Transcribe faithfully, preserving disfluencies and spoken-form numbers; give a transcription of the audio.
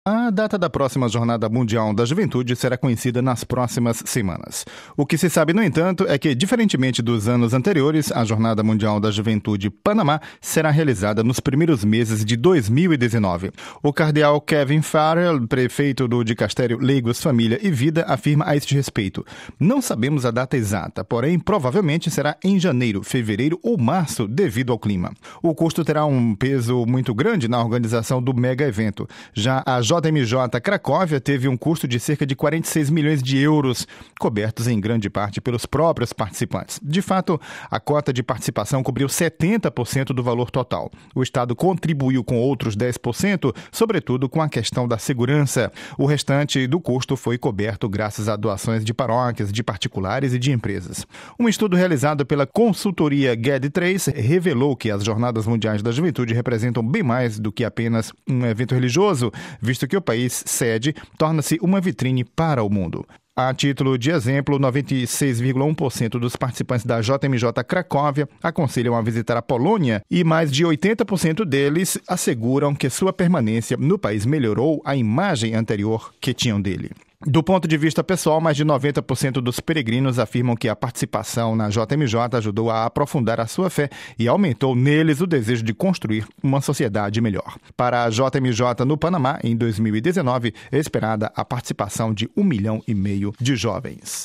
A data da próxima Jornada Mundial da Juventude será conhecida nas próximas semanas. O que se sabe, no entanto, é que, diferentemente dos anos anteriores, a Jornada Mundial da Juventude Panamá será realizada nos primeiros meses de dois mil e dezenove. O cardeal Kevin Farrell, prefeito do Dicastério Leigos, Família e Vida, afirma a este respeito: não sabemos a data exata, porém, provavelmente será em janeiro, fevereiro ou março, devido ao clima. O custo terá um peso muito grande na organização do mega evento. Já a J M J Cracóvia teve um custo de cerca de quarenta e seis milhões de euros, cobertos em grande parte pelos próprios participantes. De fato, a cota de participação cobriu setenta por cento do valor total. O Estado contribuiu com outros dez por cento, sobretudo com a questão da segurança. O restante do custo foi coberto graças a doações de paróquias, de particulares e de empresas. Um estudo realizado pela consultoria G E D três revelou que as Jornadas Mundiais da Juventude representam bem mais do que apenas um evento religioso, visto que o país sede torna-se uma vitrine para o mundo. A título de exemplo, noventa e seis vírgula um por cento dos participantes da J M J Cracóvia aconselham a visitar a Polônia e mais de oitenta por cento deles asseguram que sua permanência no país melhorou a imagem anterior que tinham dele. Do ponto de vista pessoal, mais de noventa por cento dos peregrinos afirmam que a participação na J M J ajudou a aprofundar a sua fé e aumentou neles o desejo de construir uma sociedade melhor. Para a J M J no Panamá, em dois mil e dezenove, é esperada a participação de um milhão e meio de jovens.